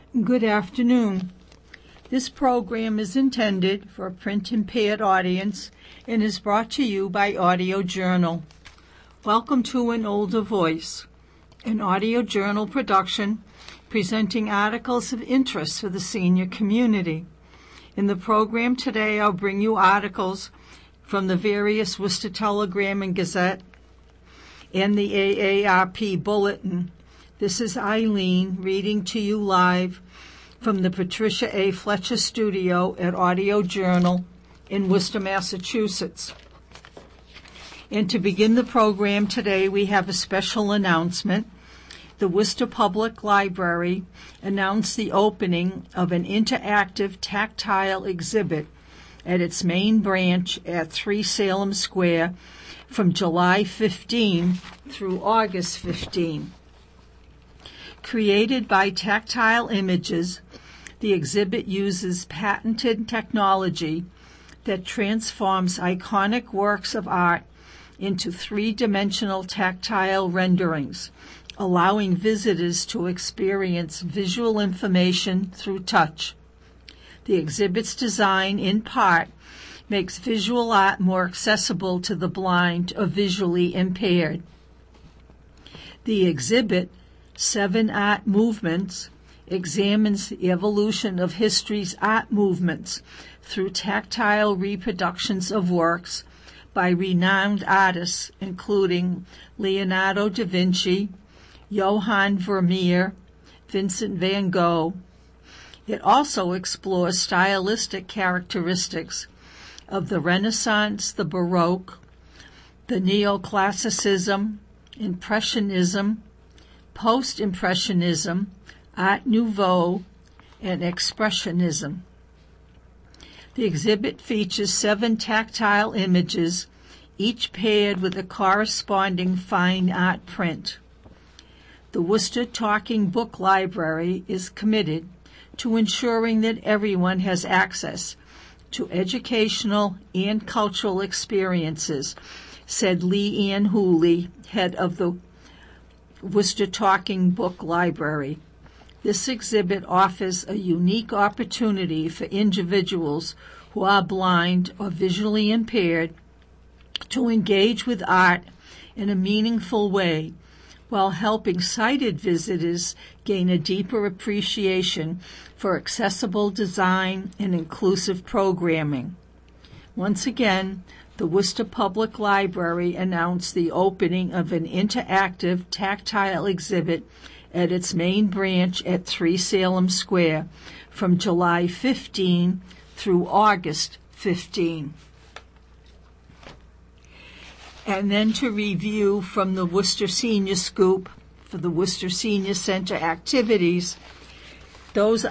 Good afternoon. This program is intended for a print-impaired audience and is brought to you by Audio Journal. Welcome to An Older Voice, an audio journal production presenting articles of interest for the senior community. In the program today, I'll bring you articles from the various Worcester Telegram and Gazette and the AARP Bulletin. This is Eileen reading to you live from the Patricia A. Fletcher Studio at Audio Journal in Worcester, Massachusetts. And to begin the program today, we have a special announcement. The Worcester Public Library announced the opening of an interactive tactile exhibit at its main branch at 3 Salem Square from July 15 through August 15. Created by Tactile Images, the exhibit uses patented technology that transforms iconic works of art into three-dimensional tactile renderings, allowing visitors to experience visual information through touch. The exhibit's design, in part, makes visual art more accessible to the blind or visually impaired. The exhibit, 7 Art Movements, examines the evolution of history's art movements through tactile reproductions of works by renowned artists including Leonardo da Vinci, Johann Vermeer, Vincent van Gogh. It also explores stylistic characteristics of the Renaissance, the Baroque, the Neoclassicism, Impressionism, Post-Impressionism, Art Nouveau, and Expressionism. The exhibit features 7 tactile images, each paired with a corresponding fine art print. The Worcester Talking Book Library is committed to ensuring that everyone has access to educational and cultural experiences, said Lee Ann Hooley, head of the Worcester Talking Book Library. This exhibit offers a unique opportunity for individuals who are blind or visually impaired to engage with art in a meaningful way, while helping sighted visitors gain a deeper appreciation for accessible design and inclusive programming. Once again, the Worcester Public Library announced the opening of an interactive tactile exhibit at its main branch at 3 Salem Square from July 15 through August 15. And then to review from the Worcester Senior Scoop for the Worcester Senior Center activities, those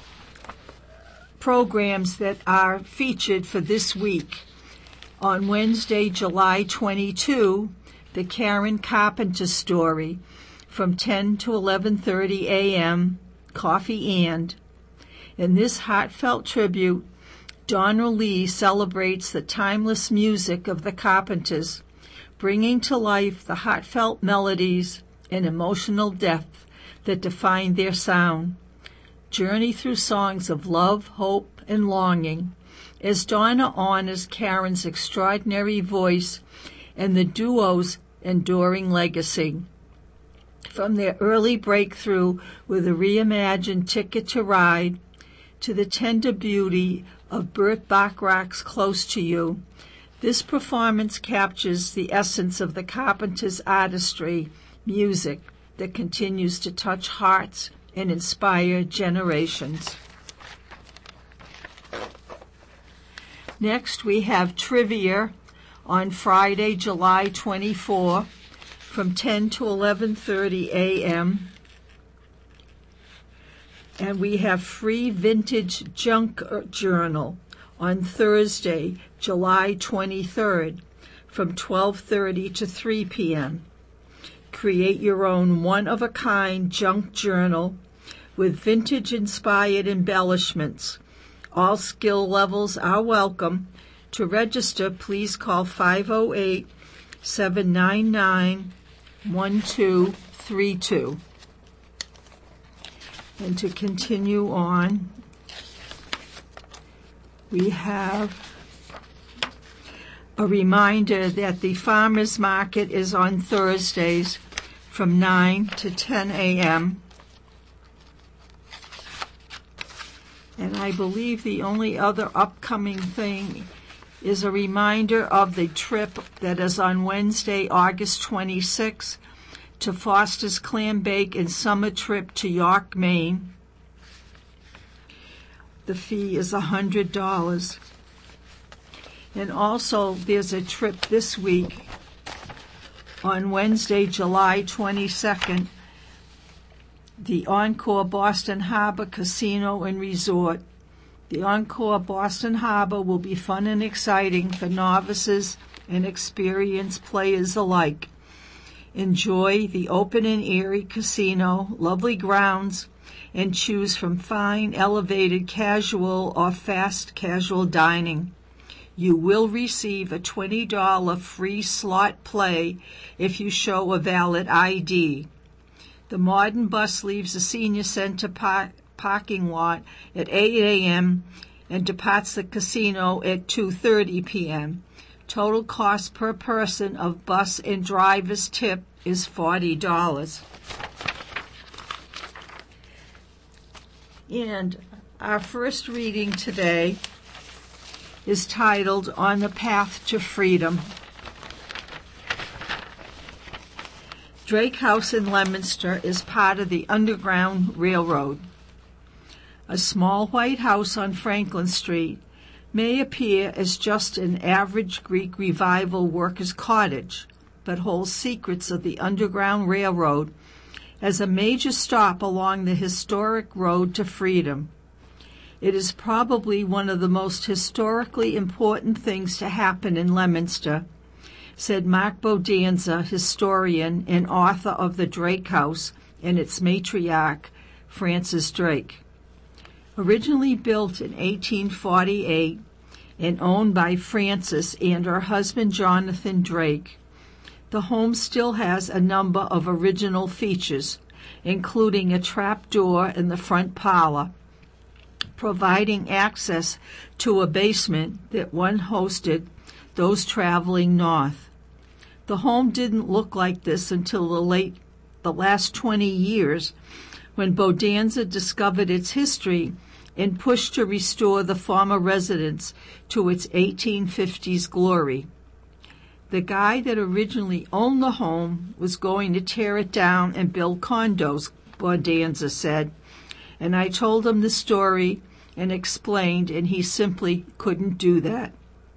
programs that are featured for this week. On Wednesday, July 22, the Karen Carpenter Story from 10 to 11:30 a.m., Coffee and. In this heartfelt tribute, Donna Lee celebrates the timeless music of the Carpenters, bringing to life the heartfelt melodies and emotional depth that define their sound. Journey through songs of love, hope, and longing, as Donna honors Karen's extraordinary voice and the duo's enduring legacy. From their early breakthrough with a reimagined Ticket to Ride to the tender beauty of Burt Bacharach's Close to You, this performance captures the essence of the Carpenters' artistry, music that continues to touch hearts and inspire generations. Next, we have trivia on Friday, July 24, from 10 to 11:30 a.m. And we have free vintage junk journal on Thursday, July 23rd, from 12:30 to 3 p.m. Create your own one-of-a-kind junk journal with vintage-inspired embellishments. All skill levels are welcome. To register, please call 508-799-1232. And to continue on, we have a reminder that the farmers market is on Thursdays from 9 to 10 a.m. And I believe the only other upcoming thing is a reminder of the trip that is on Wednesday, August 26th, to Foster's Clam Bake and Summer Trip to York, Maine. The fee is $100. And also there's a trip this week on Wednesday, July 22nd, the Encore Boston Harbor Casino and Resort. The Encore Boston Harbor will be fun and exciting for novices and experienced players alike. Enjoy the open and airy casino, lovely grounds, and choose from fine, elevated, casual, or fast casual dining. You will receive a $20 free slot play if you show a valid ID. The Modern bus leaves the Senior Center parking lot at 8 a.m. and departs the casino at 2:30 p.m. Total cost per person of bus and driver's tip is $40. And our first reading today is titled On the Path to Freedom. Drake House in Leominster is part of the Underground Railroad. A small white house on Franklin Street may appear as just an average Greek revival worker's cottage, but holds secrets of the Underground Railroad as a major stop along the historic road to freedom. It is probably one of the most historically important things to happen in Leominster, said Mark Bodanza, historian and author of The Drake House and its matriarch, Frances Drake. Originally built in 1848 and owned by Frances and her husband Jonathan Drake, the home still has a number of original features, including a trap door in the front parlor, providing access to a basement that once hosted those traveling north. The home didn't look like this until the last 20 years, when Bodanza discovered its history and pushed to restore the former residence to its 1850s glory. The guy that originally owned the home was going to tear it down and build condos, Bodanza said, and I told him the story and explained, and he simply couldn't do that.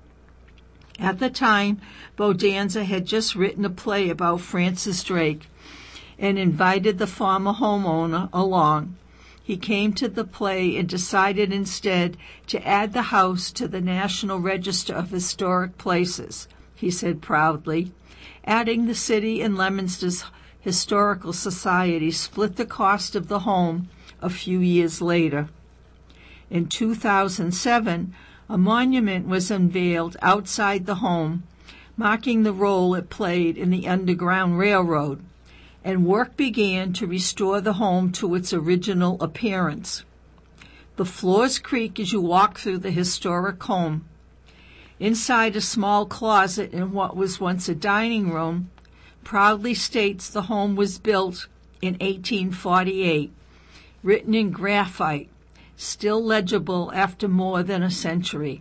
At the time, Bodanza had just written a play about Frances Drake and invited the former homeowner along. He came to the play and decided instead to add the house to the National Register of Historic Places, he said proudly. Adding the city and Leominster's Historical Society split the cost of the home a few years later. In 2007, a monument was unveiled outside the home, marking the role it played in the Underground Railroad, and work began to restore the home to its original appearance. The floors creak as you walk through the historic home. Inside a small closet in what was once a dining room proudly states the home was built in 1848, written in graphite, still legible after more than a century.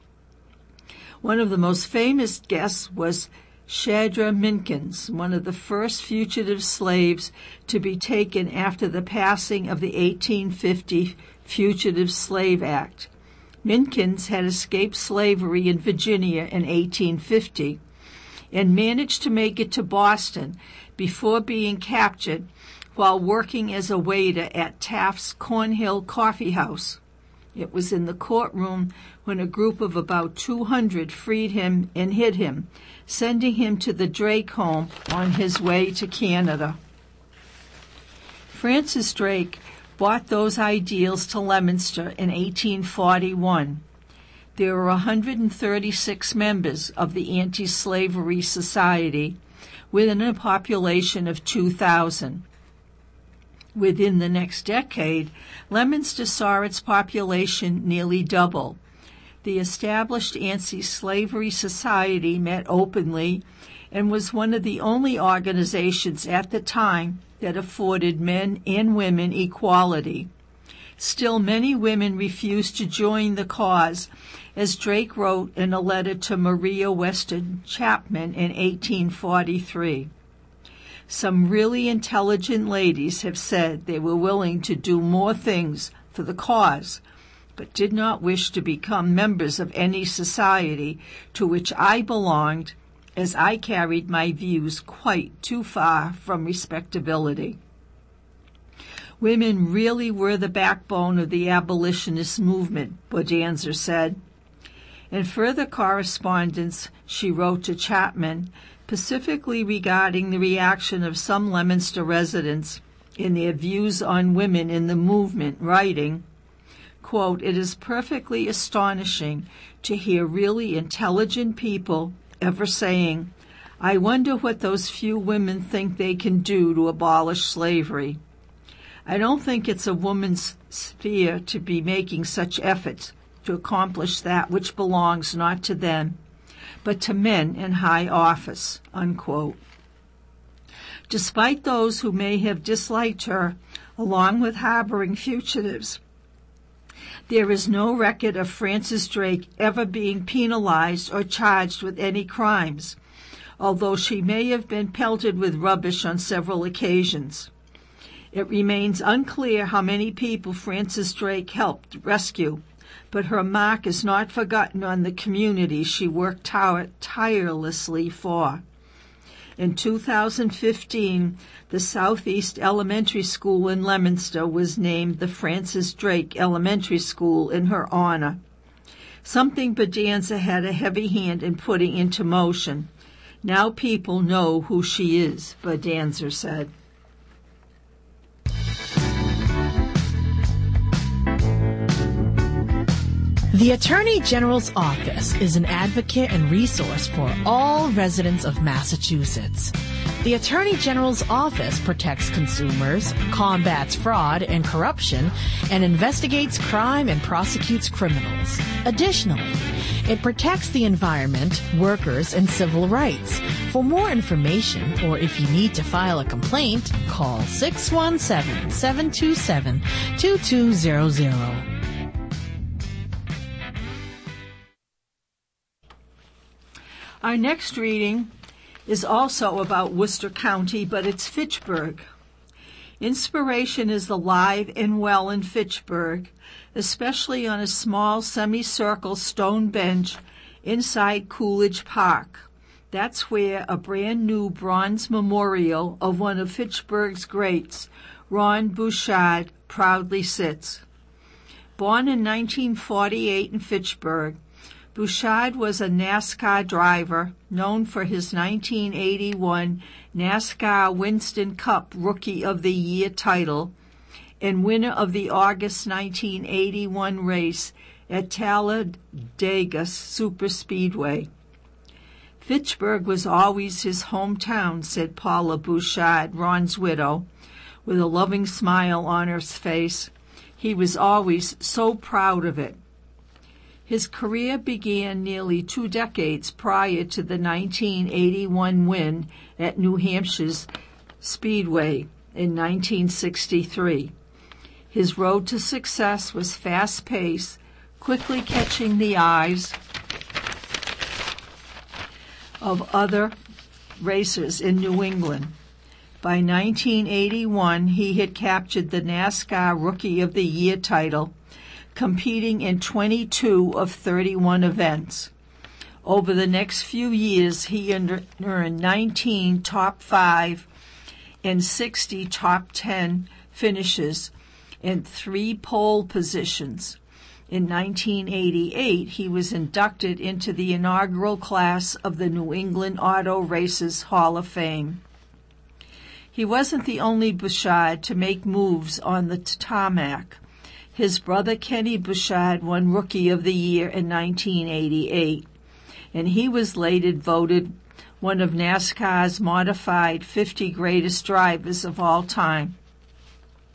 One of the most famous guests was Shadrach Minkins, one of the first fugitive slaves to be taken after the passing of the 1850 Fugitive Slave Act. Minkins had escaped slavery in Virginia in 1850 and managed to make it to Boston before being captured while working as a waiter at Taft's Cornhill Coffee House. It was in the courtroom when a group of about 200 freed him and hid him, sending him to the Drake home on his way to Canada. Frances Drake brought those ideals to Leominster in 1841. There were 136 members of the Anti-Slavery Society within a population of 2,000. Within the next decade, Leominster saw its population nearly double. The established anti-slavery society met openly and was one of the only organizations at the time that afforded men and women equality. Still, many women refused to join the cause, as Drake wrote in a letter to Maria Weston Chapman in 1843. Some really intelligent ladies have said they were willing to do more things for the cause, but did not wish to become members of any society to which I belonged, as I carried my views quite too far from respectability. Women really were the backbone of the abolitionist movement, Bodanzer said. In further correspondence, she wrote to Chapman, specifically regarding the reaction of some Leominster residents in their views on women in the movement, writing, quote, "It is perfectly astonishing to hear really intelligent people ever saying, 'I wonder what those few women think they can do to abolish slavery.' I don't think it's a woman's sphere to be making such efforts to accomplish that which belongs not to them, but to men in high office," unquote. Despite those who may have disliked her, along with harboring fugitives, there is no record of Frances Drake ever being penalized or charged with any crimes, although she may have been pelted with rubbish on several occasions. It remains unclear how many people Frances Drake helped rescue, but her mark is not forgotten on the community she worked tirelessly for. In 2015, the Southeast Elementary School in Leominster was named the Frances Drake Elementary School in her honor, something Bodanzer had a heavy hand in putting into motion. Now people know who she is, Bodanzer said. The Attorney General's Office is an advocate and resource for all residents of Massachusetts. The Attorney General's Office protects consumers, combats fraud and corruption, and investigates crime and prosecutes criminals. Additionally, it protects the environment, workers, and civil rights. For more information, or if you need to file a complaint, call 617-727-2200. Our next reading is also about Worcester County, but it's Fitchburg. Inspiration is alive and well in Fitchburg, especially on a small semicircle stone bench inside Coolidge Park. That's where a brand new bronze memorial of one of Fitchburg's greats, Ron Bouchard, proudly sits. Born in 1948 in Fitchburg, Bouchard was a NASCAR driver known for his 1981 NASCAR Winston Cup Rookie of the Year title and winner of the August 1981 race at Talladega Superspeedway. Fitchburg was always his hometown, said Paula Bouchard, Ron's widow, with a loving smile on her face. He was always so proud of it. His career began nearly 2 decades prior to the 1981 win at New Hampshire's Speedway in 1963. His road to success was fast-paced, quickly catching the eyes of other racers in New England. By 1981, he had captured the NASCAR Rookie of the Year title, competing in 22 of 31 events. Over the next few years, he earned 19 top 5 and 60 top 10 finishes and 3 pole positions. In 1988, he was inducted into the inaugural class of the New England Auto Racers Hall of Fame. He wasn't the only Bouchard to make moves on the tarmac. His brother Kenny Bouchard won Rookie of the Year in 1988, and he was later voted one of NASCAR's modified 50 greatest drivers of all time.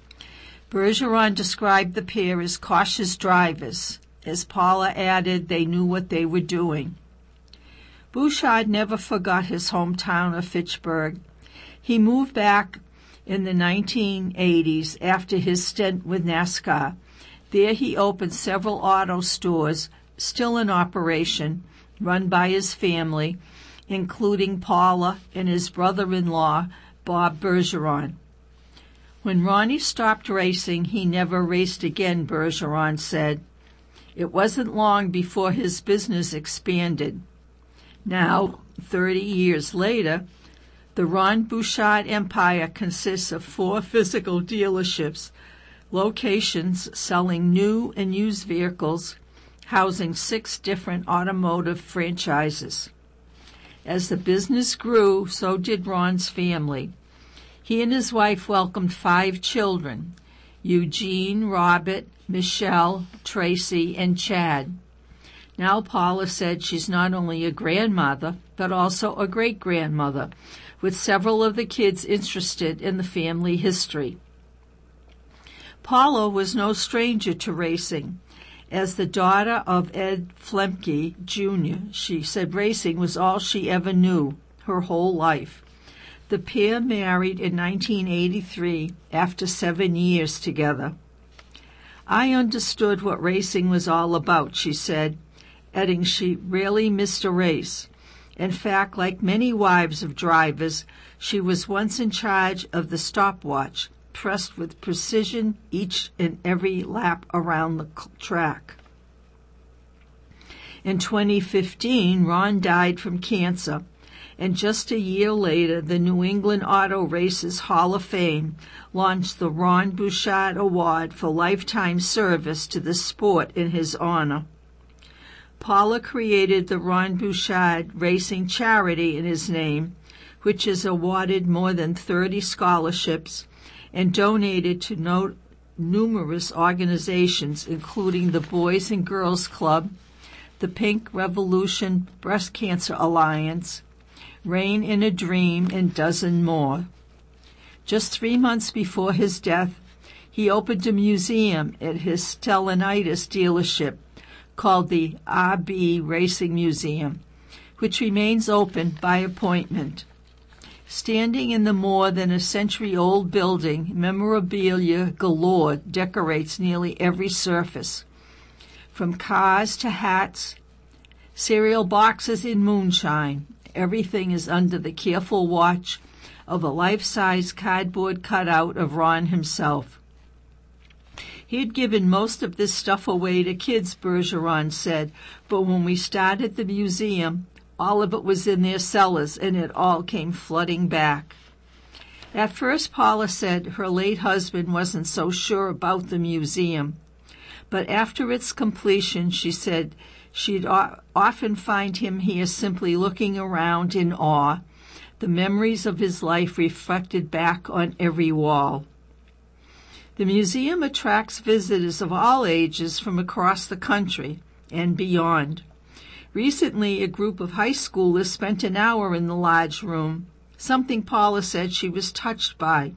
Bergeron described the pair as cautious drivers. As Paula added, they knew what they were doing. Bouchard never forgot his hometown of Fitchburg. He moved back in the 1980s after his stint with NASCAR. There he opened several auto stores, still in operation, run by his family, including Paula and his brother-in-law, Bob Bergeron. When Ronnie stopped racing, he never raced again, Bergeron said. It wasn't long before his business expanded. Now, 30 years later, the Ron Bouchard empire consists of 4 physical dealerships, locations selling new and used vehicles, housing 6 different automotive franchises. As the business grew, so did Ron's family. He and his wife welcomed 5 children, Eugene, Robert, Michelle, Tracy, and Chad. Now Paula said she's not only a grandmother, but also a great-grandmother, with several of the kids interested in the family history. Paula was no stranger to racing. As the daughter of Ed Flemke, Jr., she said racing was all she ever knew her whole life. The pair married in 1983 after 7 years together. I understood what racing was all about, she said, adding she rarely missed a race. In fact, like many wives of drivers, she was once in charge of the stopwatch, pressed with precision each and every lap around the track. In 2015, Ron died from cancer, and just a year later, the New England Auto Racers Hall of Fame launched the Ron Bouchard Award for lifetime service to the sport in his honor. Paula created the Ron Bouchard Racing Charity in his name, which has awarded more than 30 scholarships and donated to numerous organizations, including the Boys and Girls Club, the Pink Revolution Breast Cancer Alliance, Rain in a Dream, and a dozen more. Just 3 months before his death, he opened a museum at his Stellantis dealership called the RB Racing Museum, which remains open by appointment. Standing in the more than a century-old building, memorabilia galore decorates nearly every surface, from cars to hats, cereal boxes in moonshine. Everything is under the careful watch of a life-size cardboard cutout of Ron himself. He had given most of this stuff away to kids, Bergeron said, but when we started the museum, all of it was in their cellars, and it all came flooding back. At first, Paula said her late husband wasn't so sure about the museum, but after its completion, she said she'd often find him here simply looking around in awe, the memories of his life reflected back on every wall. The museum attracts visitors of all ages from across the country and beyond. Recently, a group of high schoolers spent an hour in the large room, something Paula said she was touched by.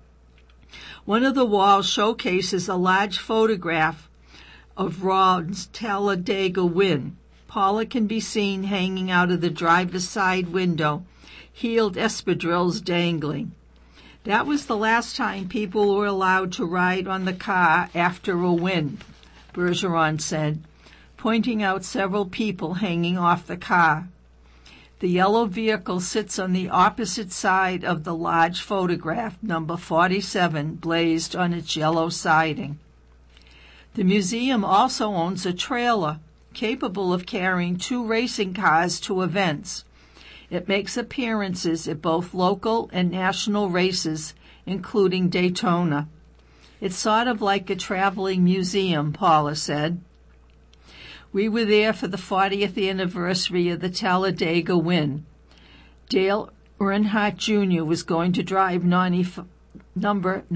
One of the walls showcases a large photograph of Ron's Talladega win. Paula can be seen hanging out of the driver's side window, heeled espadrilles dangling. That was the last time people were allowed to ride on the car after a win, Bergeron said, pointing out several people hanging off the car. The yellow vehicle sits on the opposite side of the large photograph, number 47, blazed on its yellow siding. The museum also owns a trailer capable of carrying 2 racing cars to events. It makes appearances at both local and national races, including Daytona. It's sort of like a traveling museum, Paula said. We were there for the 40th anniversary of the Talladega win. Dale Earnhardt Jr. was going to drive number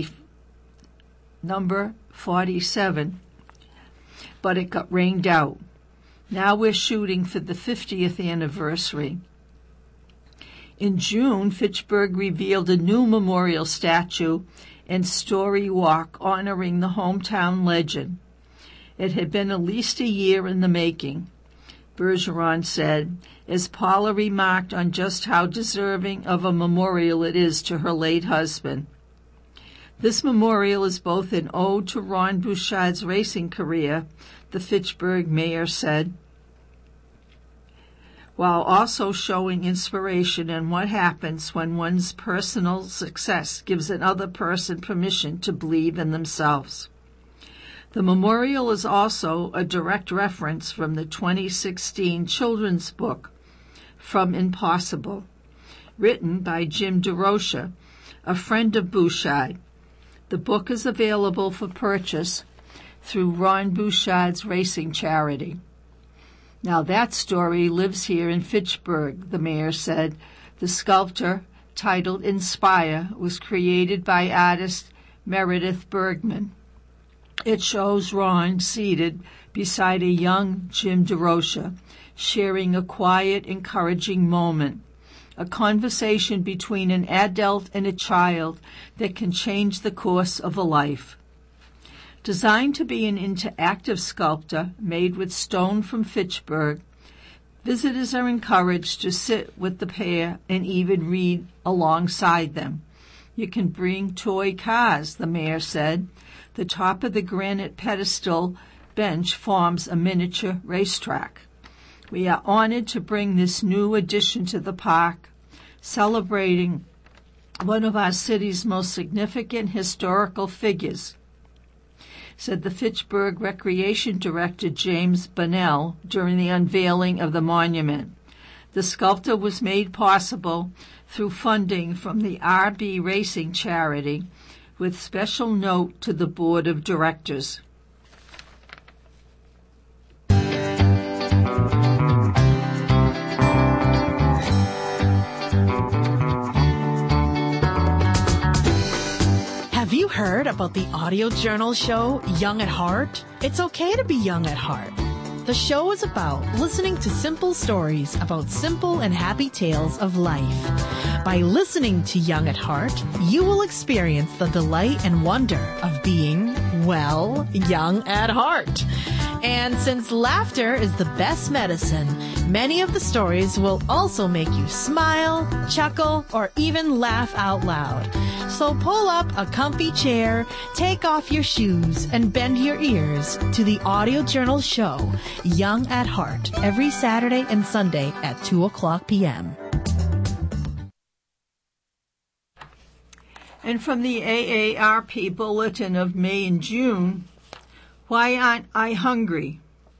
47, but it got rained out. Now we're shooting for the 50th anniversary. In June, Fitchburg revealed a new memorial statue and story walk honoring the hometown legend. It had been at least a year in the making, Bergeron said, as Paula remarked on just how deserving of a memorial it is to her late husband. This memorial is both an ode to Ron Bouchard's racing career, the Fitchburg mayor said, while also showing inspiration in what happens when one's personal success gives another person permission to believe in themselves. The memorial is also a direct reference from the 2016 children's book, From Impossible, written by Jim DeRocha, a friend of Bouchard. The book is available for purchase through Ron Bouchard's racing charity. Now that story lives here in Fitchburg, the mayor said. The sculpture, titled Inspire, was created by artist Meredith Bergman. It shows Ron seated beside a young Jim DeRocha, sharing a quiet, encouraging moment, a conversation between an adult and a child that can change the course of a life. Designed to be an interactive sculpture made with stone from Fitchburg, visitors are encouraged to sit with the pair and even read alongside them. You can bring toy cars, the mayor said. The top of the granite pedestal bench forms a miniature racetrack. We are honored to bring this new addition to the park, celebrating one of our city's most significant historical figures, said the Fitchburg Recreation Director James Bunnell during the unveiling of the monument. The sculpture was made possible through funding from the RB Racing charity, with special note to the Board of Directors. Have you heard about the audio journal show Young at Heart? It's okay to be young at heart. The show is about listening to simple stories about simple and happy tales of life. By listening to Young at Heart, you will experience the delight and wonder of being, well, young at heart. And since laughter is the best medicine, many of the stories will also make you smile, chuckle, or even laugh out loud. So pull up a comfy chair, take off your shoes, and bend your ears to the audio journal show, Young at Heart, every Saturday and Sunday at 2:00 p.m. And from the AARP Bulletin of May and June, why aren't I hungry?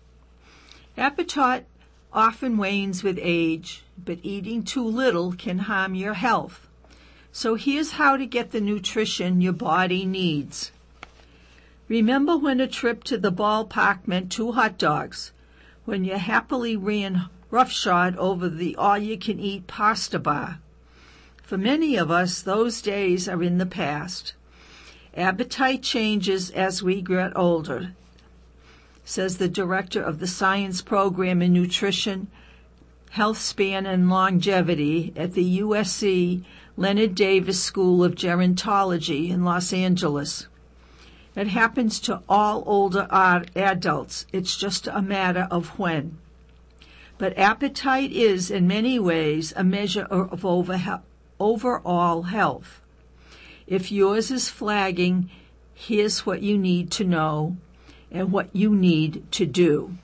Appetite often wanes with age, but eating too little can harm your health. So here's how to get the nutrition your body needs. Remember when a trip to the ballpark meant 2 hot dogs, when you happily ran roughshod over the all-you-can-eat pasta bar. For many of us, those days are in the past. Appetite changes as we get older, says the director of the Science Program in Nutrition, Health Span and Longevity at the USC Leonard Davis School of Gerontology in Los Angeles. It happens to all older adults. It's just a matter of when. But appetite is, in many ways, a measure of overall health. If yours is flagging, here's what you need to know and what you need to do.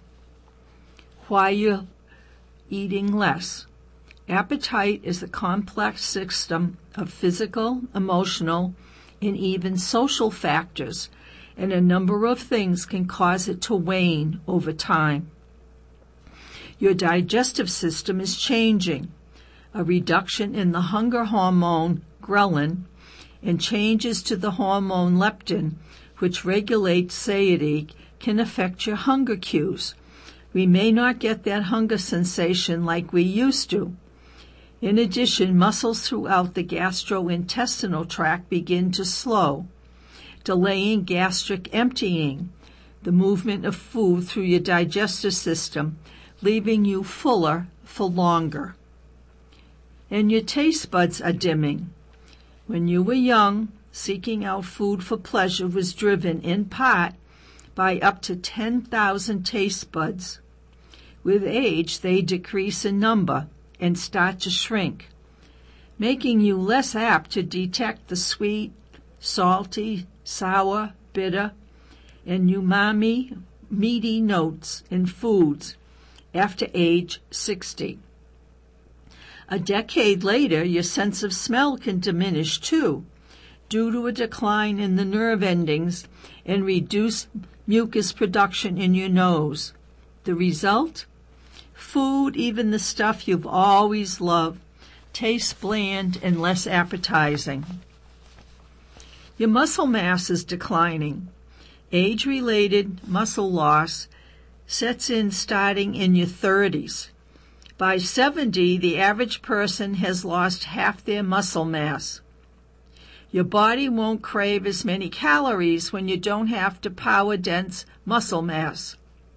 Why you're eating less. Appetite is a complex system of physical, emotional, and even social factors, and a number of things can cause it to wane over time. Your digestive system is changing. A reduction in the hunger hormone ghrelin and changes to the hormone leptin, which regulates satiety, can affect your hunger cues. We may not get that hunger sensation like we used to. In addition, muscles throughout the gastrointestinal tract begin to slow, delaying gastric emptying, the movement of food through your digestive system, leaving you fuller for longer. and your taste buds are dimming. When you were young, seeking out food for pleasure was driven in part by up to 10,000 taste buds. With age, they decrease in number and start to shrink, making you less apt to detect the sweet, salty, sour, bitter, and umami, meaty notes in foods after age 60. A decade later, your sense of smell can diminish too, due to a decline in the nerve endings and reduced mucus production in your nose. The result? Food, even the stuff you've always loved, tastes bland and less appetizing. Your muscle mass is declining. Age-related muscle loss sets in starting in your 30s. By 70, the average person has lost half their muscle mass. Your body won't crave as many calories when you don't have to power dense muscle mass.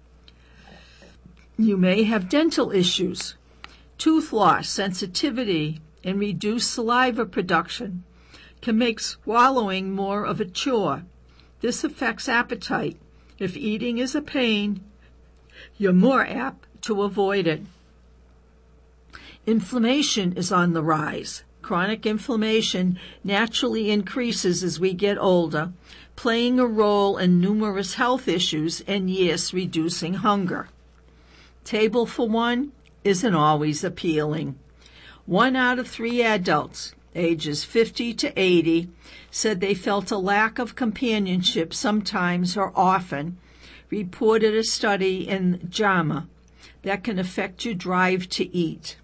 You may have dental issues, tooth loss, sensitivity, and reduced saliva production can make swallowing more of a chore. This affects appetite. If eating is a pain, you're more apt to avoid it. Inflammation is on the rise. Chronic inflammation naturally increases as we get older, playing a role in numerous health issues and, yes, reducing hunger. Table for one isn't always appealing. 1 out of 3 adults, ages 50 to 80, said they felt a lack of companionship sometimes or often, reported a study in JAMA that can affect your drive to eat.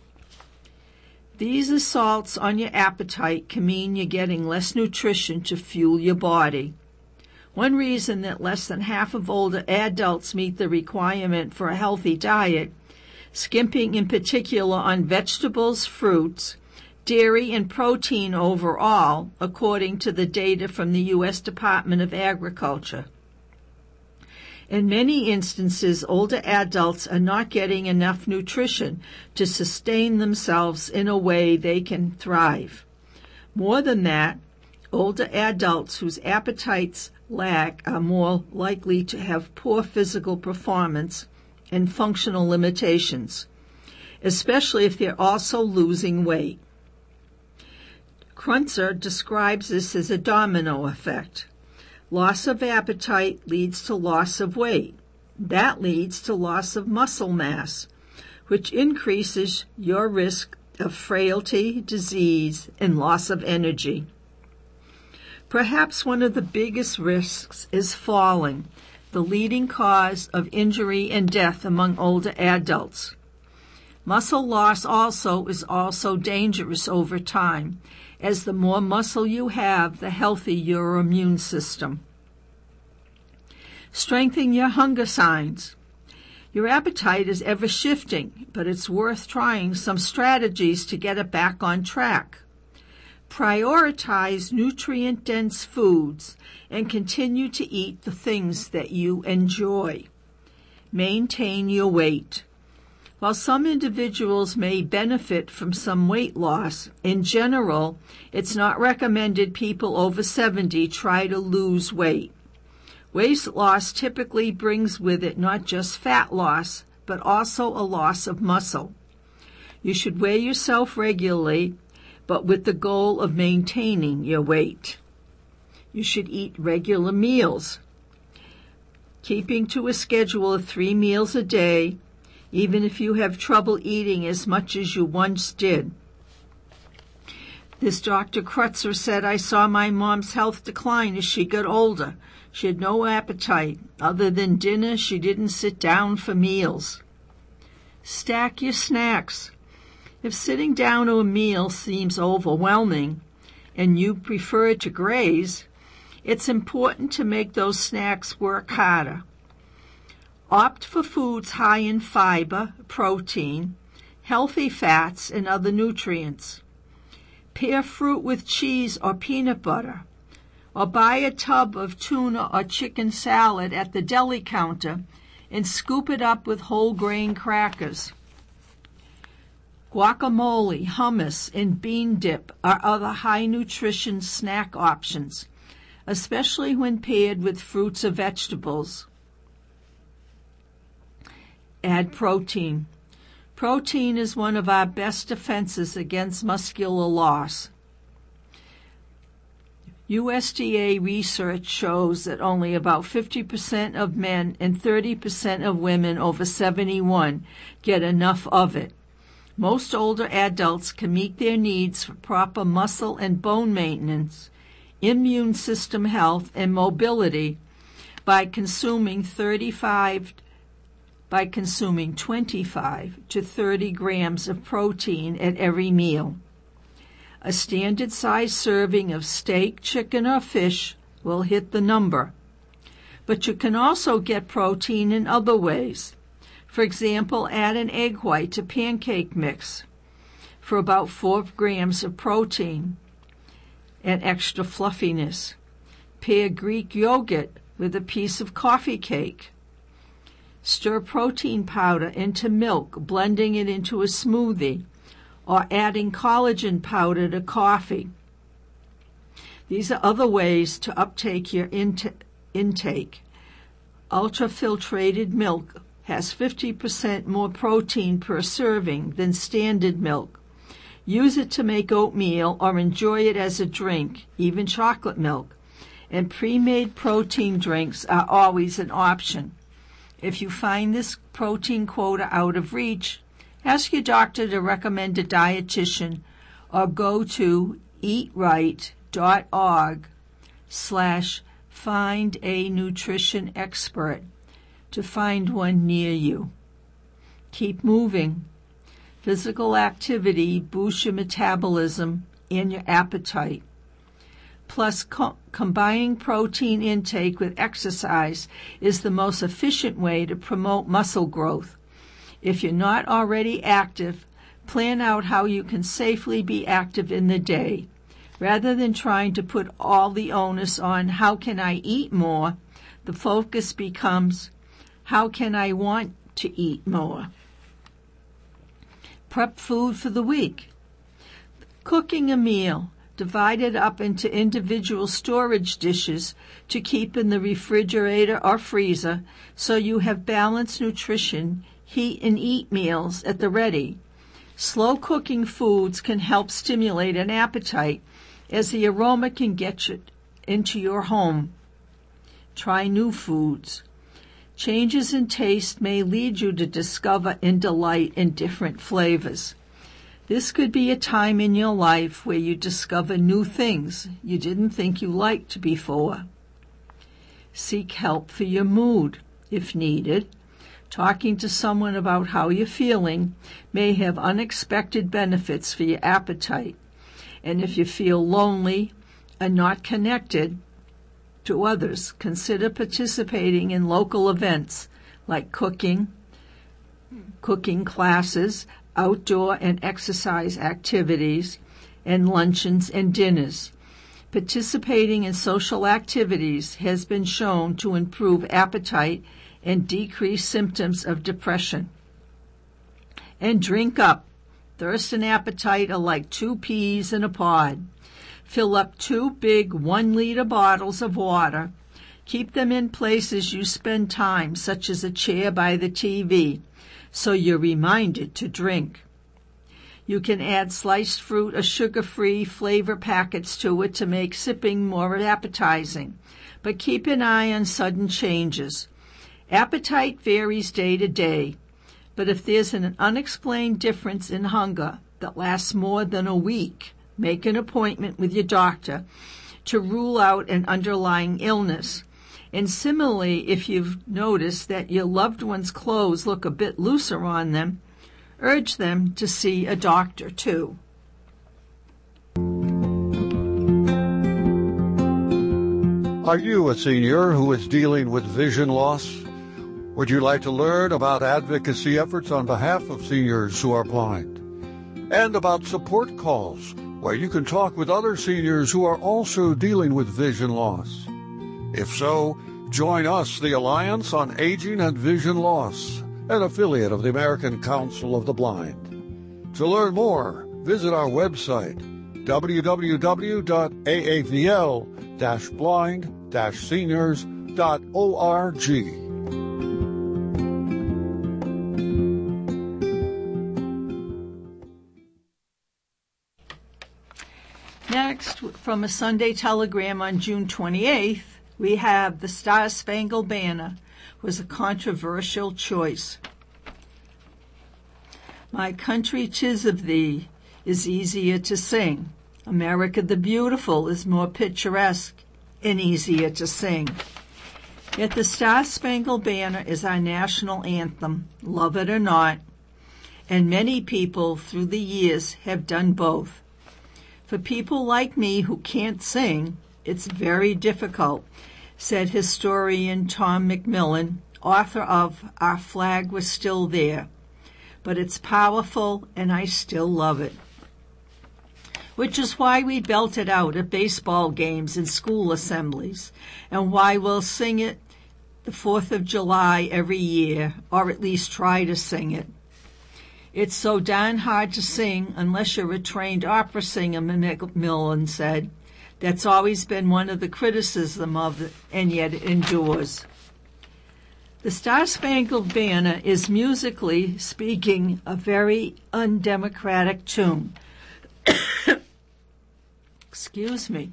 These assaults on your appetite can mean you're getting less nutrition to fuel your body. One reason that less than half of older adults meet the requirement for a healthy diet, skimping in particular on vegetables, fruits, dairy, and protein overall, according to the data from the U.S. Department of Agriculture. In many instances, older adults are not getting enough nutrition to sustain themselves in a way they can thrive. More than that, older adults whose appetites lag are more likely to have poor physical performance and functional limitations, especially if they're also losing weight. Kreuzer describes this as a domino effect. Loss of appetite leads to loss of weight. That leads to loss of muscle mass, which increases your risk of frailty, disease, and loss of energy. Perhaps one of the biggest risks is falling, the leading cause of injury and death among older adults. Muscle loss is also dangerous over time, as the more muscle you have, the healthier your immune system. Strengthen your hunger signs. Your appetite is ever shifting, but it's worth trying some strategies to get it back on track. Prioritize nutrient-dense foods and continue to eat the things that you enjoy. Maintain your weight. While some individuals may benefit from some weight loss, in general, it's not recommended people over 70 try to lose weight. Weight loss typically brings with it not just fat loss, but also a loss of muscle. You should weigh yourself regularly, but with the goal of maintaining your weight. You should eat regular meals, keeping to a schedule of 3 meals a day, even if you have trouble eating as much as you once did. This Dr. Kreuzer said, "I saw my mom's health decline as she got older. She had no appetite. Other than dinner, she didn't sit down for meals." Stack your snacks. If sitting down to a meal seems overwhelming and you prefer to graze, it's important to make those snacks work harder. Opt for foods high in fiber, protein, healthy fats, and other nutrients. Pair fruit with cheese or peanut butter, or buy a tub of tuna or chicken salad at the deli counter and scoop it up with whole grain crackers. Guacamole, hummus, and bean dip are other high-nutrition snack options, especially when paired with fruits or vegetables. Add protein. Protein is one of our best defenses against muscular loss. USDA research shows that only about 50% of men and 30% of women over 71 get enough of it. Most older adults can meet their needs for proper muscle and bone maintenance, immune system health, and mobility by consuming 25 to 30 grams of protein at every meal. A standard-sized serving of steak, chicken, or fish will hit the number. But you can also get protein in other ways. For example, add an egg white to pancake mix for about 4 grams of protein and extra fluffiness. Pair Greek yogurt with a piece of coffee cake. Stir protein powder into milk, blending it into a smoothie, or adding collagen powder to coffee. These are other ways to uptake your intake. Ultrafiltrated milk has 50% more protein per serving than standard milk. Use it to make oatmeal or enjoy it as a drink, even chocolate milk. And pre-made protein drinks are always an option. If you find this protein quota out of reach, ask your doctor to recommend a dietitian or go to eatright.org/find-a-nutrition-expert to find one near you. Keep moving. Physical activity boosts your metabolism and your appetite. Plus, combining protein intake with exercise is the most efficient way to promote muscle growth. If you're not already active, plan out how you can safely be active in the day. Rather than trying to put all the onus on how can I eat more, the focus becomes how can I want to eat more. Prep food for the week. Cooking a meal. Divide it up into individual storage dishes to keep in the refrigerator or freezer so you have balanced nutrition, heat and eat meals at the ready. Slow cooking foods can help stimulate an appetite as the aroma can get you into your home. Try new foods. Changes in taste may lead you to discover and delight in different flavors. This could be a time in your life where you discover new things you didn't think you liked before. Seek help for your mood, if needed. Talking to someone about how you're feeling may have unexpected benefits for your appetite. And if you feel lonely and not connected to others, consider participating in local events like cooking classes, outdoor and exercise activities, and luncheons and dinners. Participating in social activities has been shown to improve appetite and decrease symptoms of depression. And drink up. Thirst and appetite are like 2 peas in a pod. Fill up 2 big 1-liter bottles of water. Keep them in places you spend time, such as a chair by the TV, so you're reminded to drink. You can add sliced fruit or sugar-free flavor packets to it to make sipping more appetizing, but keep an eye on sudden changes. Appetite varies day to day, but if there's an unexplained difference in hunger that lasts more than a week, make an appointment with your doctor to rule out an underlying illness. And similarly, if you've noticed that your loved one's clothes look a bit looser on them, urge them to see a doctor too. Are you a senior who is dealing with vision loss? Would you like to learn about advocacy efforts on behalf of seniors who are blind? And about support calls where you can talk with other seniors who are also dealing with vision loss? If so, join us, the Alliance on Aging and Vision Loss, an affiliate of the American Council of the Blind. To learn more, visit our website, www.aavl-blind-seniors.org. Next, from a Sunday telegram on June 28th, we have the Star-Spangled Banner was a controversial choice. My country, 'tis of thee, is easier to sing. America the Beautiful is more picturesque and easier to sing. Yet the Star-Spangled Banner is our national anthem, love it or not, and many people through the years have done both. For people like me who can't sing, it's very difficult, said historian Tom McMillan, author of Our Flag Was Still There. But it's powerful, and I still love it. Which is why we belt it out at baseball games and school assemblies, and why we'll sing it the 4th of July every year, or at least try to sing it. It's so darn hard to sing unless you're a trained opera singer, McMillan said. That's always been one of the criticisms of it, and yet it endures. The Star-Spangled Banner is, musically speaking, a very undemocratic tune. Excuse me.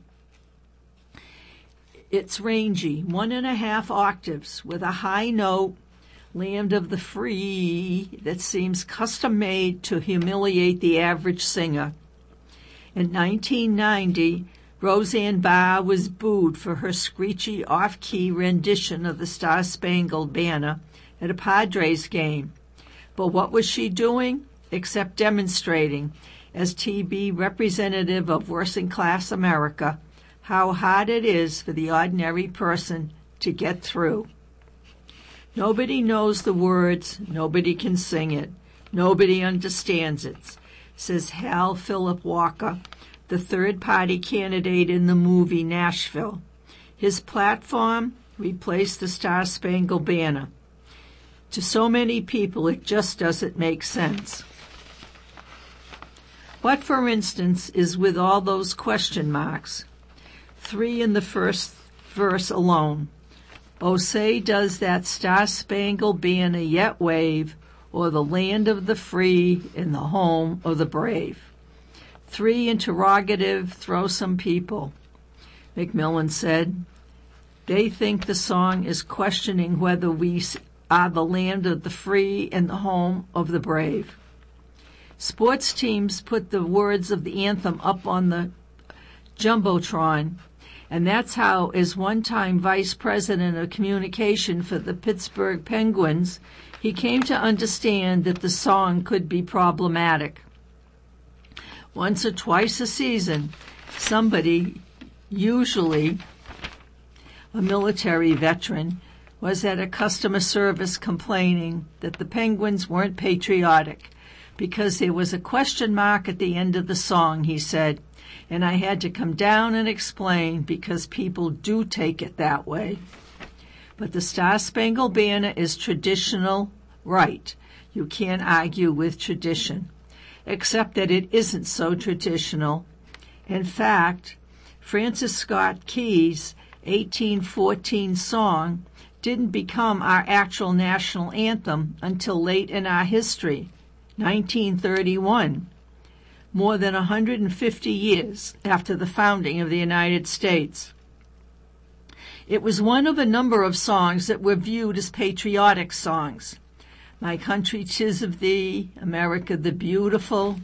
It's rangy, 1.5 octaves, with a high note, land of the free, that seems custom-made to humiliate the average singer. In 1990, Roseanne Barr was booed for her screechy, off-key rendition of the Star-Spangled Banner at a Padres game. But what was she doing except demonstrating, as TV representative of working-class America, how hard it is for the ordinary person to get through? Nobody knows the words, nobody can sing it, nobody understands it, says Hal Philip Walker, the third-party candidate in the movie Nashville. His platform replaced the Star-Spangled Banner. To so many people, it just doesn't make sense. What, for instance, is with all those question marks? 3 in the first verse alone. Oh, say does that Star-Spangled Banner yet wave, or the land of the free in the home of the brave? 3 interrogative, throwsome people. McMillan said, they think the song is questioning whether we are the land of the free and the home of the brave. Sports teams put the words of the anthem up on the Jumbotron, and that's how, as one-time vice president of communication for the Pittsburgh Penguins, he came to understand that the song could be problematic. Once or twice a season, somebody, usually a military veteran, was at a customer service complaining that the Penguins weren't patriotic because there was a question mark at the end of the song, he said, and I had to come down and explain because people do take it that way. But the Star-Spangled Banner is traditional, right? You can't argue with tradition, except that it isn't so traditional. In fact, Francis Scott Key's 1814 song didn't become our actual national anthem until late in our history, 1931, more than 150 years after the founding of the United States. It was one of a number of songs that were viewed as patriotic songs. My Country, 'Tis of Thee, America the Beautiful,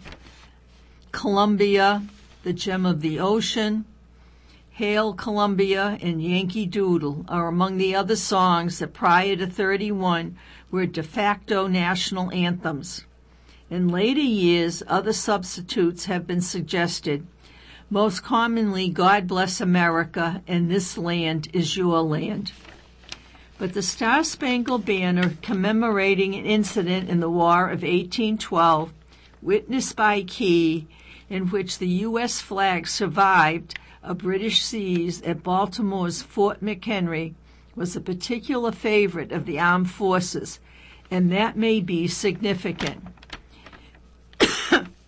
Columbia, the Gem of the Ocean, Hail Columbia, and Yankee Doodle are among the other songs that prior to 31 were de facto national anthems. In later years, other substitutes have been suggested, most commonly God Bless America and This Land Is Your Land. But the Star-Spangled Banner, commemorating an incident in the War of 1812, witnessed by Key, in which the U.S. flag survived a British siege at Baltimore's Fort McHenry, was a particular favorite of the armed forces, and that may be significant.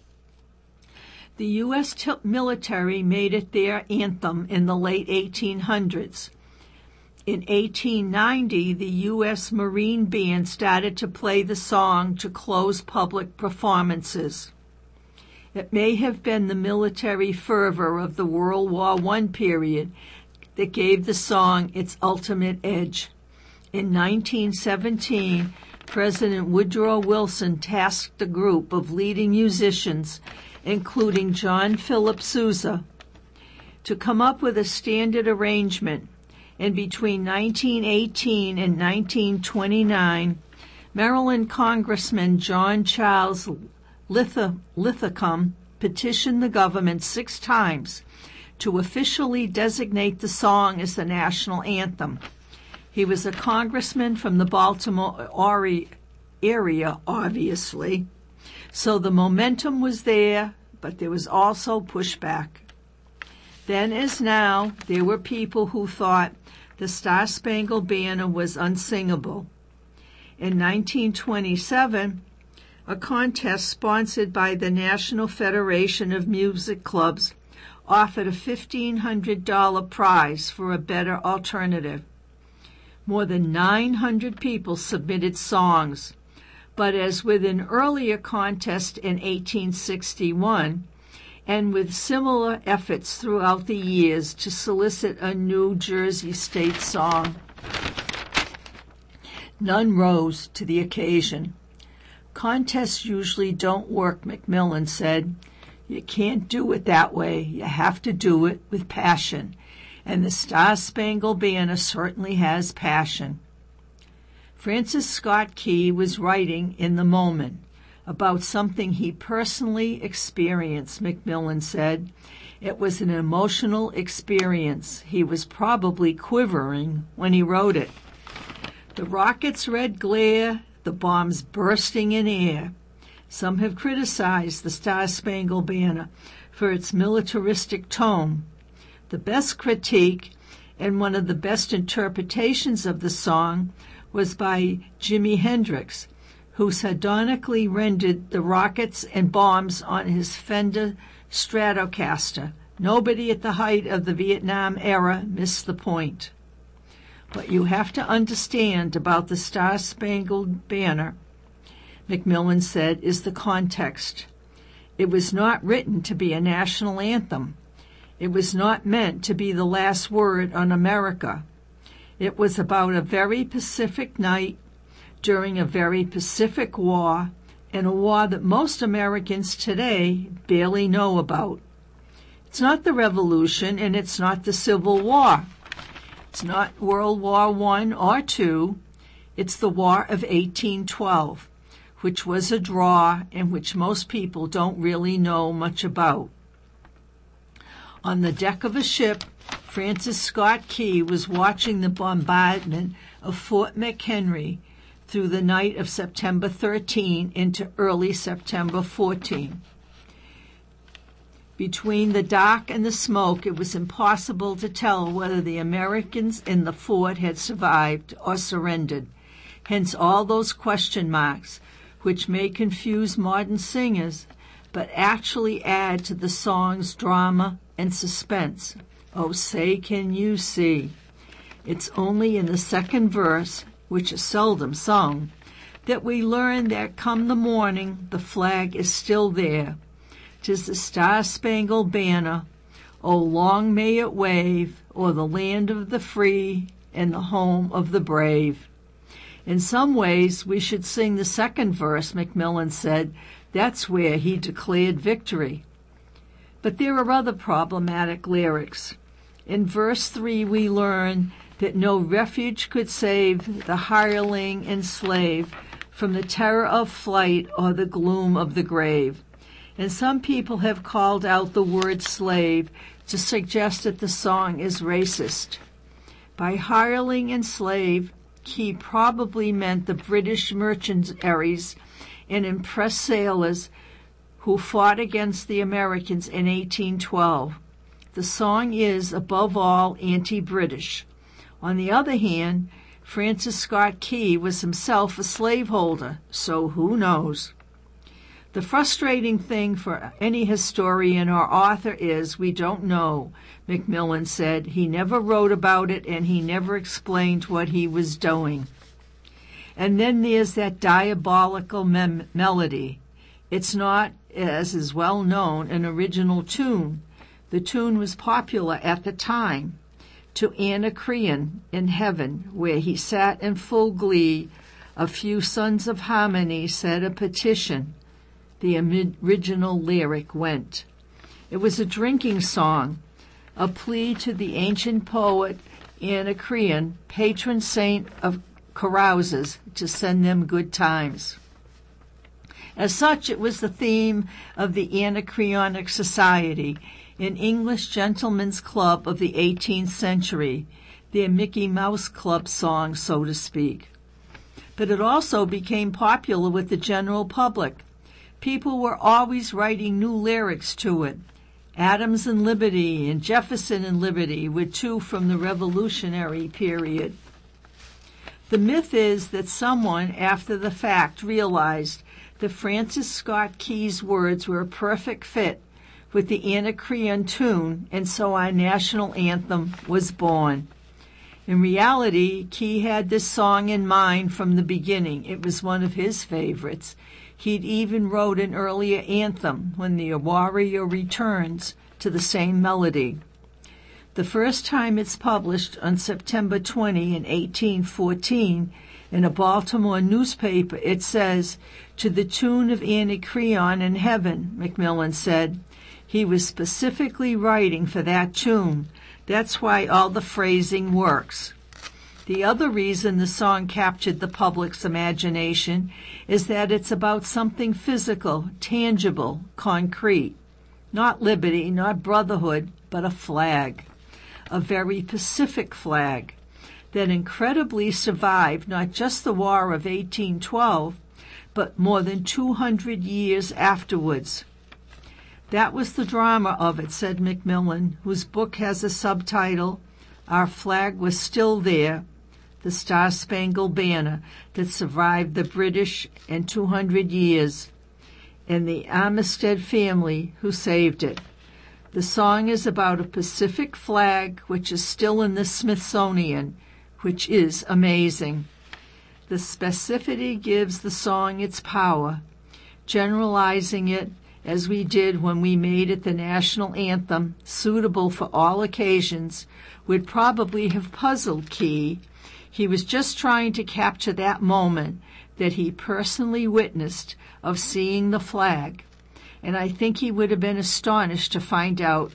The U.S. military made it their anthem in the late 1800s. In 1890, the U.S. Marine Band started to play the song to close public performances. It may have been the military fervor of the World War I period that gave the song its ultimate edge. In 1917, President Woodrow Wilson tasked a group of leading musicians, including John Philip Sousa, to come up with a standard arrangement, and between 1918 and 1929, Maryland Congressman John Charles Linthicum petitioned the government 6 times to officially designate the song as the national anthem. He was a congressman from the Baltimore area, obviously, so the momentum was there, but there was also pushback. Then as now, there were people who thought the Star-Spangled Banner was unsingable. In 1927, a contest sponsored by the National Federation of Music Clubs offered a $1,500 prize for a better alternative. More than 900 people submitted songs, but as with an earlier contest in 1861, and with similar efforts throughout the years to solicit a New Jersey state song, none rose to the occasion. Contests usually don't work, McMillan said. You can't do it that way. You have to do it with passion. And the Star-Spangled Banner certainly has passion. Francis Scott Key was writing in the moment about something he personally experienced, McMillan said. It was an emotional experience. He was probably quivering when he wrote it. The rocket's red glare, the bombs bursting in air. Some have criticized the Star-Spangled Banner for its militaristic tone. The best critique and one of the best interpretations of the song was by Jimi Hendrix, who sardonically rendered the rockets and bombs on his Fender Stratocaster. Nobody at the height of the Vietnam era missed the point. What you have to understand about the Star-Spangled Banner, McMillan said, is the context. It was not written to be a national anthem. It was not meant to be the last word on America. It was about a very Pacific night during a very Pacific war, and a war that most Americans today barely know about. It's not the Revolution, and it's not the Civil War. It's not World War I or II. It's the War of 1812, which was a draw and which most people don't really know much about. On the deck of a ship, Francis Scott Key was watching the bombardment of Fort McHenry through the night of September 13 into early September 14. Between the dark and the smoke, it was impossible to tell whether the Americans in the fort had survived or surrendered. Hence all those question marks, which may confuse modern singers, but actually add to the song's drama and suspense. Oh, say can you see? It's only in the second verse, which is seldom sung, that we learn that come the morning, the flag is still there. 'Tis the Star-Spangled Banner, oh, long may it wave, o'er the land of the free and the home of the brave. In some ways, we should sing the second verse, McMillan said. That's where he declared victory. But there are other problematic lyrics. In verse 3, we learn that no refuge could save the hireling and slave from the terror of flight or the gloom of the grave. And some people have called out the word slave to suggest that the song is racist. By hireling and slave, Key probably meant the British mercenaries and impressed sailors who fought against the Americans in 1812. The song is, above all, anti-British. On the other hand, Francis Scott Key was himself a slaveholder, so who knows? The frustrating thing for any historian or author is we don't know, Macmillan said. He never wrote about it and he never explained what he was doing. And then there's that diabolical melody. It's not, as is well known, an original tune. The tune was popular at the time. To Anacreon in heaven, where he sat in full glee, a few sons of harmony said a petition. The original lyric went. It was a drinking song, a plea to the ancient poet Anacreon, patron saint of carousers, to send them good times. As such, it was the theme of the Anacreonic Society, an English gentleman's club of the 18th century, their Mickey Mouse Club song, so to speak. But it also became popular with the general public. People were always writing new lyrics to it. Adams and Liberty and Jefferson and Liberty were two from the Revolutionary period. The myth is that someone, after the fact, realized that Francis Scott Key's words were a perfect fit with the Anacreon tune, and so our national anthem was born. In reality, Key had this song in mind from the beginning. It was one of his favorites. He'd even wrote an earlier anthem, When the Warrior Returns, to the same melody. The first time it's published on September 20 in 1814 in a Baltimore newspaper, it says, to the tune of Anacreon in heaven, Macmillan said. He was specifically writing for that tune. That's why all the phrasing works. The other reason the song captured the public's imagination is that it's about something physical, tangible, concrete. Not liberty, not brotherhood, but a flag. A very Pacific flag that incredibly survived not just the War of 1812, but more than 200 years afterwards. That was the drama of it, said Macmillan, whose book has a subtitle, Our Flag Was Still There, the Star-Spangled Banner that survived the British and 200 years, and the Armistead family who saved it. The song is about a Pacific flag which is still in the Smithsonian, which is amazing. The specificity gives the song its power. Generalizing it, as we did when we made it the national anthem, suitable for all occasions, would probably have puzzled Key. He was just trying to capture that moment that he personally witnessed of seeing the flag. And I think he would have been astonished to find out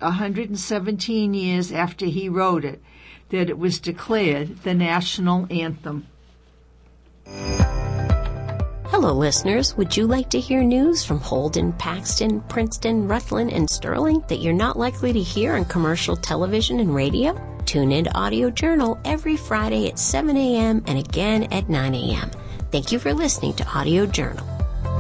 117 years after he wrote it that it was declared the national anthem. Hello, listeners. Would you like to hear news from Holden, Paxton, Princeton, Rutland, and Sterling that you're not likely to hear on commercial television and radio? Tune in to Audio Journal every Friday at 7 a.m. and again at 9 a.m. Thank you for listening to Audio Journal.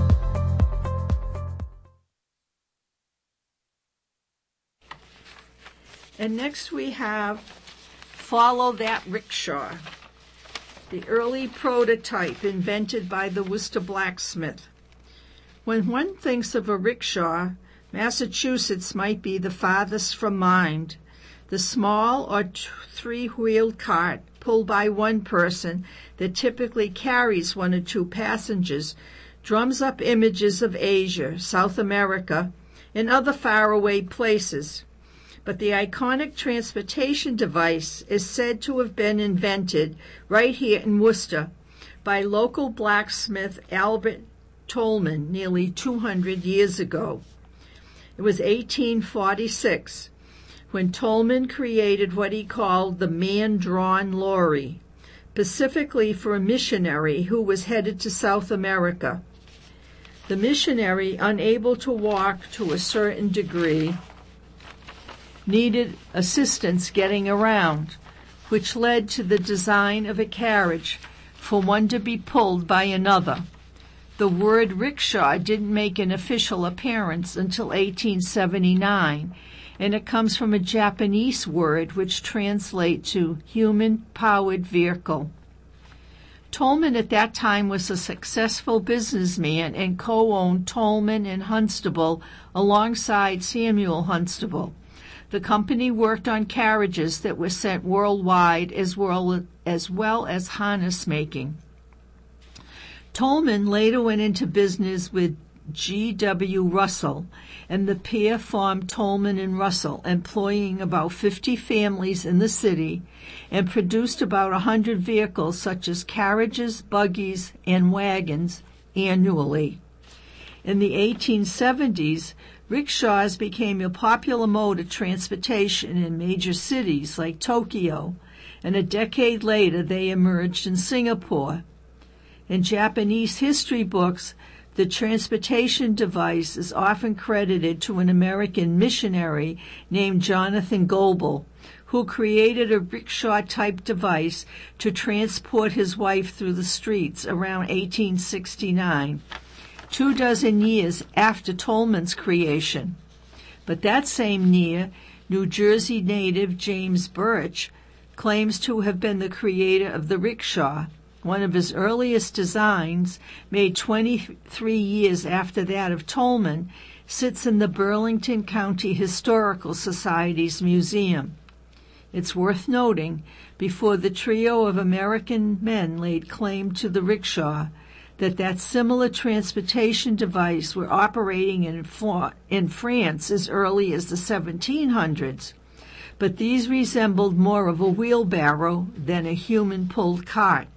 And next we have Follow That Rickshaw, the early prototype invented by the Worcester blacksmith. When one thinks of a rickshaw, Massachusetts might be the farthest from mind. The small or three-wheeled cart pulled by one person that typically carries one or two passengers drums up images of Asia, South America, and other faraway places. But the iconic transportation device is said to have been invented right here in Worcester by local blacksmith Albert Tolman nearly 200 years ago. It was 1846 when Tolman created what he called the man-drawn lorry, specifically for a missionary who was headed to South America. The missionary, unable to walk to a certain degree, needed assistance getting around, which led to the design of a carriage for one to be pulled by another. The word rickshaw didn't make an official appearance until 1879, and it comes from a Japanese word which translates to human-powered vehicle. Tolman at that time was a successful businessman and co-owned Tolman and Hunstable alongside Samuel Hunstable. The company worked on carriages that were sent worldwide as well as harness making. Tolman later went into business with G.W. Russell, and the pair formed Tolman and Russell, employing about 50 families in the city, and produced about 100 vehicles such as carriages, buggies, and wagons annually. In the 1870s, rickshaws became a popular mode of transportation in major cities like Tokyo, and a decade later they emerged in Singapore. In Japanese history books, the transportation device is often credited to an American missionary named Jonathan Goebel, who created a rickshaw-type device to transport his wife through the streets around 1869, 24 years after Tolman's creation. But that same year, New Jersey native James Birch claims to have been the creator of the rickshaw. One of his earliest designs, made 23 years after that of Tolman, sits in the Burlington County Historical Society's museum. It's worth noting, before the trio of American men laid claim to the rickshaw, that similar transportation device were operating in France as early as the 1700s, but these resembled more of a wheelbarrow than a human-pulled cart.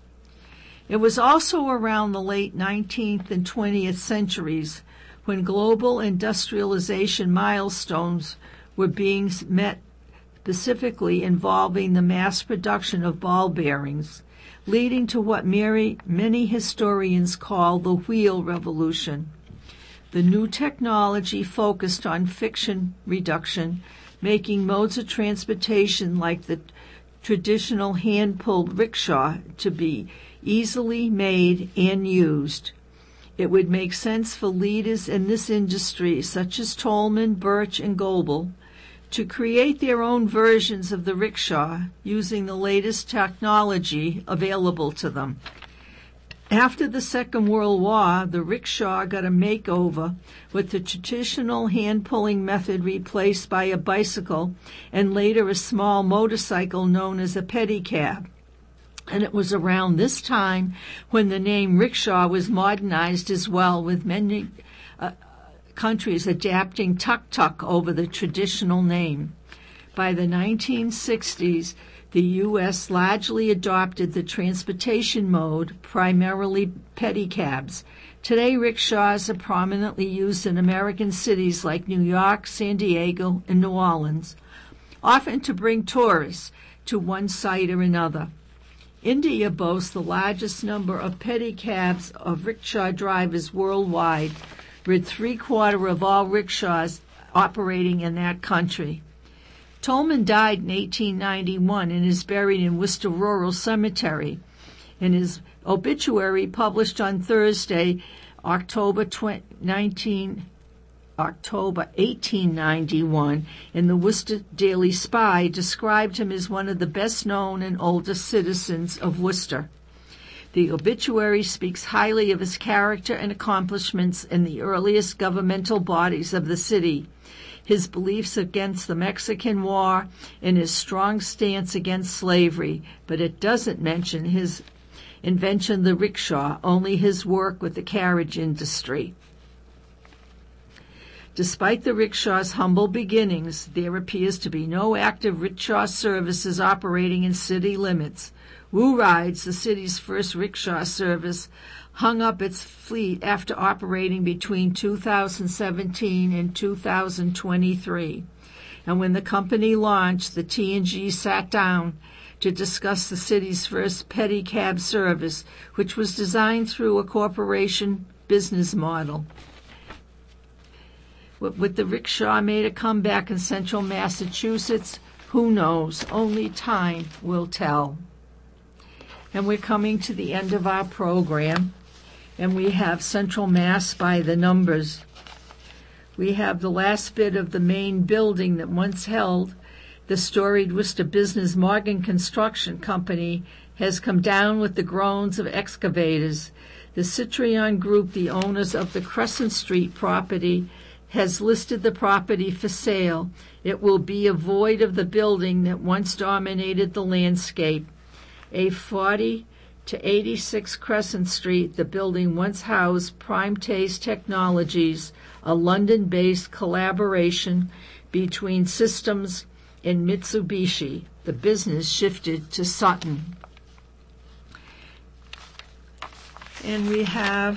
It was also around the late 19th and 20th centuries when global industrialization milestones were being met, specifically involving the mass production of ball bearings, leading to what many historians call the wheel revolution. The new technology focused on friction reduction, making modes of transportation like the traditional hand-pulled rickshaw to be easily made and used. It would make sense for leaders in this industry, such as Tolman, Birch, and Goebel, to create their own versions of the rickshaw using the latest technology available to them. After the Second World War, the rickshaw got a makeover, with the traditional hand-pulling method replaced by a bicycle and later a small motorcycle known as a pedicab. And it was around this time when the name rickshaw was modernized as well, with many countries adapting tuk-tuk over the traditional name. By the 1960s, the U.S. largely adopted the transportation mode, primarily pedicabs. Today, rickshaws are prominently used in American cities like New York, San Diego, and New Orleans, often to bring tourists to one site or another. India boasts the largest number of pedicabs of rickshaw drivers worldwide, with 3/4 of all rickshaws operating in that country. Tolman died in 1891 and is buried in Worcester Rural Cemetery. In his obituary published on Thursday, October 1891, in the Worcester Daily Spy, described him as one of the best-known and oldest citizens of Worcester. The obituary speaks highly of his character and accomplishments in the earliest governmental bodies of the city, his beliefs against the Mexican War, and his strong stance against slavery, but it doesn't mention his invention of the rickshaw, only his work with the carriage industry. Despite the rickshaw's humble beginnings, there appears to be no active rickshaw services operating in city limits. Woo Rides, the city's first rickshaw service, hung up its fleet after operating between 2017 and 2023. And when the company launched, the T&G sat down to discuss the city's first pedicab service, which was designed through a corporation business model. Would the rickshaw made a comeback in central Massachusetts? Who knows? Only time will tell. And we're coming to the end of our program, and we have Central Mass by the numbers. We have the last bit of the main building that once held the storied Worcester Business Morgan Construction Company, has come down with the groans of excavators. The Citrion Group, the owners of the Crescent Street property, has listed the property for sale. It will be a void of the building that once dominated the landscape. A 40 to 86 Crescent Street, the building once housed Prime Taste Technologies, a London-based collaboration between Systems and Mitsubishi. The business shifted to Sutton. And we have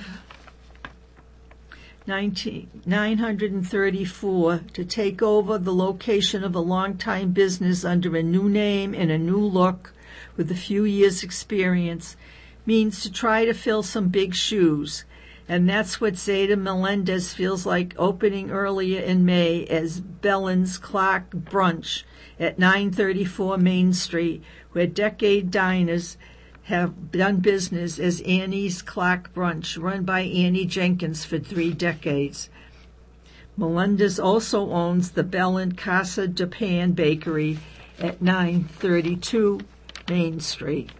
934 to take over the location of a long-time business under a new name and a new look with a few years' experience means to try to fill some big shoes. And that's what Zeta Melendez feels like opening earlier in May as Bellin's Clark Brunch at 934 Main Street, where Decade Diners have done business as Annie's Clark Brunch, run by Annie Jenkins for 3 decades. Melendez also owns the Bellin Casa de Pan Bakery at 932 Main Street.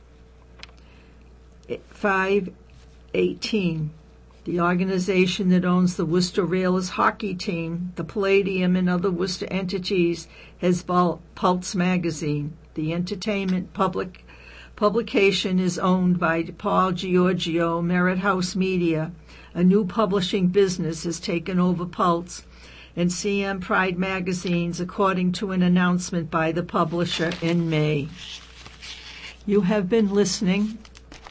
518. The organization that owns the Worcester Railers hockey team, the Palladium, and other Worcester entities has Pulse Magazine. The entertainment publication is owned by Paul Giorgio, Merit House Media. A new publishing business has taken over Pulse and CM Pride magazines, according to an announcement by the publisher in May. You have been listening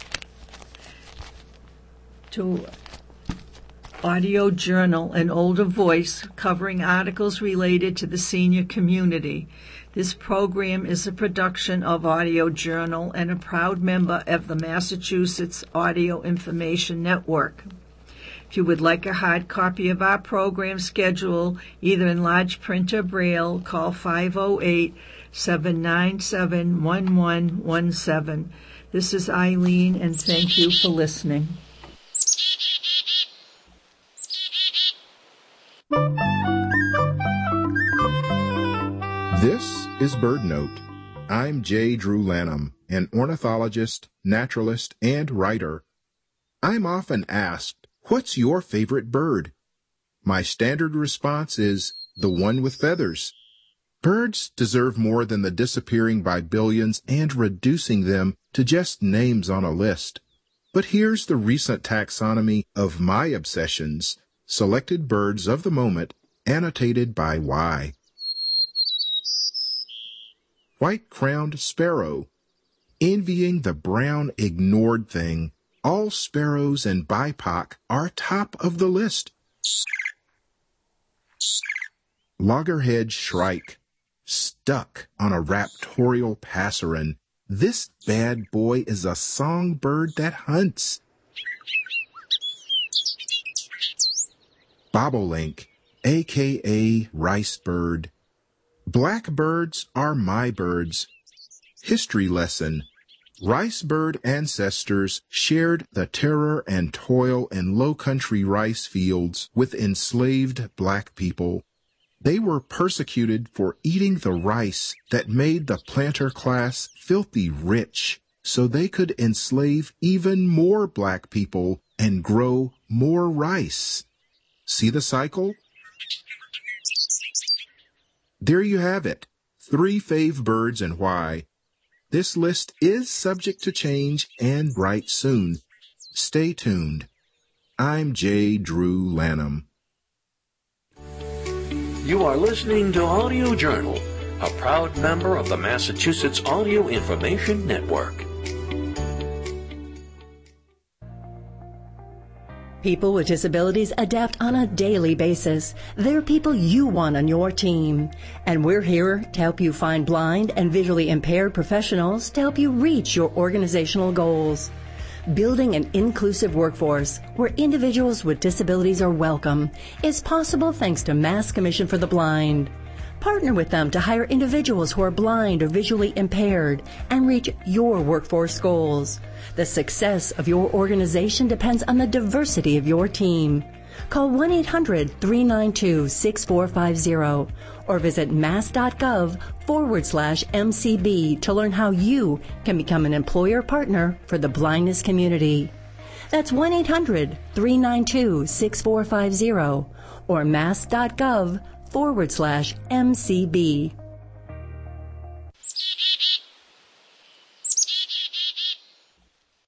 to Audio Journal, an older voice covering articles related to the senior community. This program is a production of Audio Journal and a proud member of the Massachusetts Audio Information Network. If you would like a hard copy of our program schedule, either in large print or braille, call 508-797-1117. This is Eileen, and thank you for listening. This is BirdNote. I'm J. Drew Lanham, an ornithologist, naturalist, and writer. I'm often asked, what's your favorite bird? My standard response is, the one with feathers. Birds deserve more than the disappearing by billions and reducing them to just names on a list. But here's the recent taxonomy of my obsessions, selected birds of the moment, annotated by Y. White-crowned sparrow. Envying the brown ignored thing, all sparrows and BIPOC are top of the list. Loggerhead shrike. Stuck on a raptorial passerin. This bad boy is a songbird that hunts. Bobolink, a.k.a. rice bird. Blackbirds are my birds. History lesson. Rice bird ancestors shared the terror and toil in low-country rice fields with enslaved black people. They were persecuted for eating the rice that made the planter class filthy rich, so they could enslave even more black people and grow more rice. See the cycle? There you have it. 3 fave birds and why. This list is subject to change and right soon. Stay tuned. I'm J. Drew Lanham. You are listening to Audio Journal, a proud member of the Massachusetts Audio Information Network. People with disabilities adapt on a daily basis. They're people you want on your team. And we're here to help you find blind and visually impaired professionals to help you reach your organizational goals. Building an inclusive workforce where individuals with disabilities are welcome is possible thanks to Mass Commission for the Blind. Partner with them to hire individuals who are blind or visually impaired and reach your workforce goals. The success of your organization depends on the diversity of your team. Call 1-800-392-6450 or visit mass.gov/MCB to learn how you can become an employer partner for the blindness community. That's 1-800-392-6450 or mass.gov/MCB.